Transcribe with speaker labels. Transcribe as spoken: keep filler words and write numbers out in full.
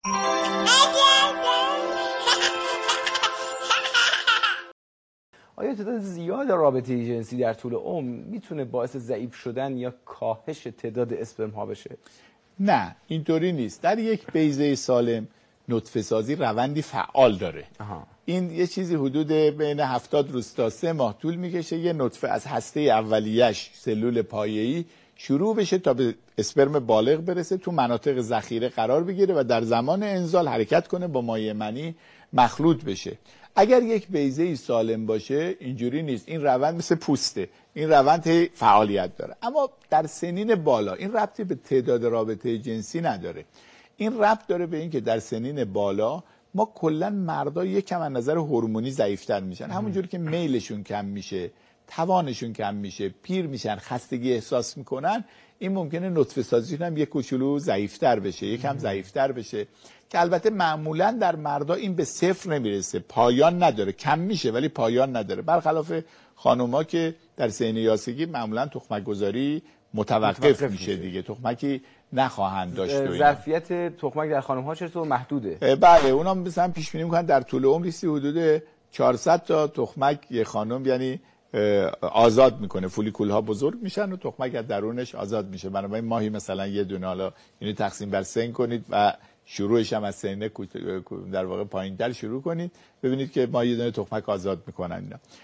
Speaker 1: آیا تعداد زیاد رابطه جنسی در طول عمر میتونه باعث ضعیف شدن یا کاهش تعداد اسپرم ها بشه؟
Speaker 2: نه، اینطوری نیست. در یک بیضه سالم نطفه سازی روندی فعال داره.
Speaker 1: آها.
Speaker 2: این یه چیزی حدود بین هفتاد روز تا سه ماه طول میکشه یه نطفه از هسته اولیش، سلول پایه‌ای، شروع بشه تا به اسپرم بالغ برسه، تو مناطق ذخیره قرار بگیره و در زمان انزال حرکت کنه، با مایع منی مخلوط بشه. اگر یک بیضه سالم باشه اینجوری نیست. این روند مثل پوسته، این روند فعالیت داره. اما در سنین بالا این ربطی به تعداد رابطه جنسی نداره. این ربط داره به این که در سنین بالا ما کلا مردا یکم از نظر هورمونی ضعیفتر میشن. همونجوری که میلشون کم میشه، توانشون کم میشه، پیر میشن، خستگی احساس میکنن، این ممکنه نطفه سازیشون هم یک کوچولو ضعیفتر بشه، یکم ضعیفتر بشه، که البته معمولا در مردا این به صفر نمیرسه، پایان نداره، کم میشه ولی پایان نداره. برخلاف خانوما که در سن یاسگی معمولا تخمک گذاری متوقف, متوقف میشه دیگه، تخمکی نخواهند داشت.
Speaker 1: ظرفیت تخمک در خانم ها چطور محدوده؟
Speaker 2: بله، اونا مثلا پیش بینی میکنن در طول عمر حدود چهارصد تا تخمک یه خانم یعنی آزاد میکنه، فولیکول ها بزرگ میشن و تخمک از درونش آزاد میشه. بنابراین ماهی مثلا یه دونه، حالا اینو تقسیم بر سن کنید و شروعش هم از سن در واقع پایین‌تر شروع کنید، ببینید که ماهی یه دونه تخمک آزاد میکنن اینا.